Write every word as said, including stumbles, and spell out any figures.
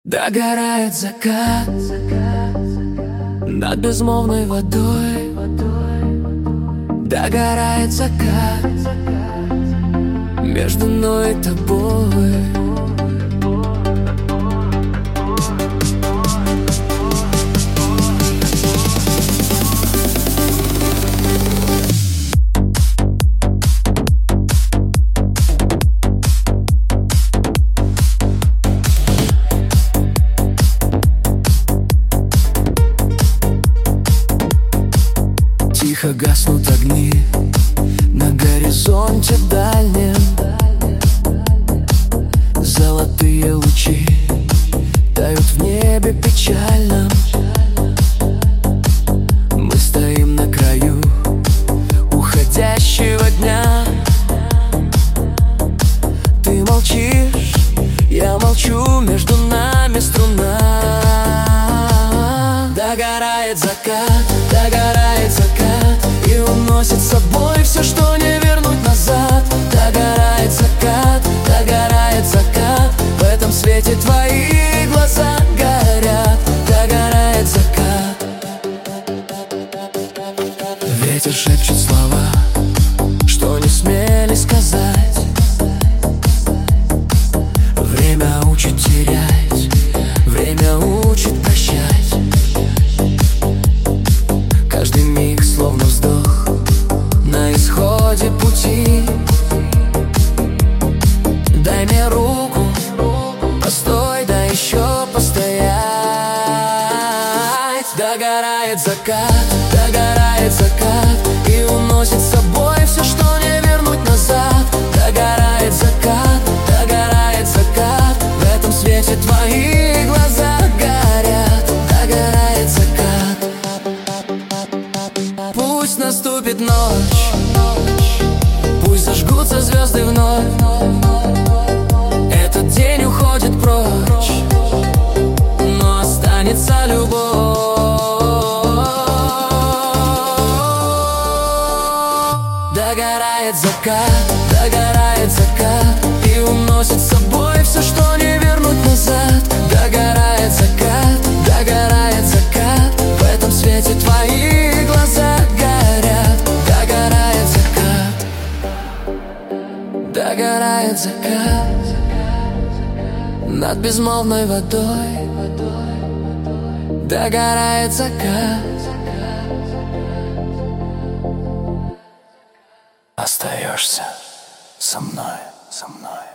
Догорает закат над безмолвной водой. Догорает закат между мной и тобой. Тихо гаснут огни на горизонте дальнем. Золотые лучи тают в небе печальном. Мы стоим на краю уходящего дня. Ты молчишь, я молчу, между нами струна. Догорает закат, догорает закат, и уносит с собой все, что не вернуть назад. Догорает закат, догорает закат, в этом свете твои глаза горят. Догорает закат. Ветер шепчет слова, что не смели сказать. Время учит терять, время учит прощать. Каждый миг словно вздох на исходе пути. Дай мне руку, постой, да еще постоять. Догорает закат, догорает закат, и уносит с собой все, что не вернуть назад. Догорает закат, догорает закат, в этом свете твои глаза горят. Догорает закат. Пусть наступит ночь, пусть зажгутся звезды вновь. Этот день уходит прочь, но останется любовь. Догорает закат, догорает закат, и уносит с собой все, что не вернуть назад. Догорает закат, догорает закат, в этом свете твои глаза горят. Догорает закат, догорает закат над безмолвной водой. Догорает закат. Остаешься со мной, со мной.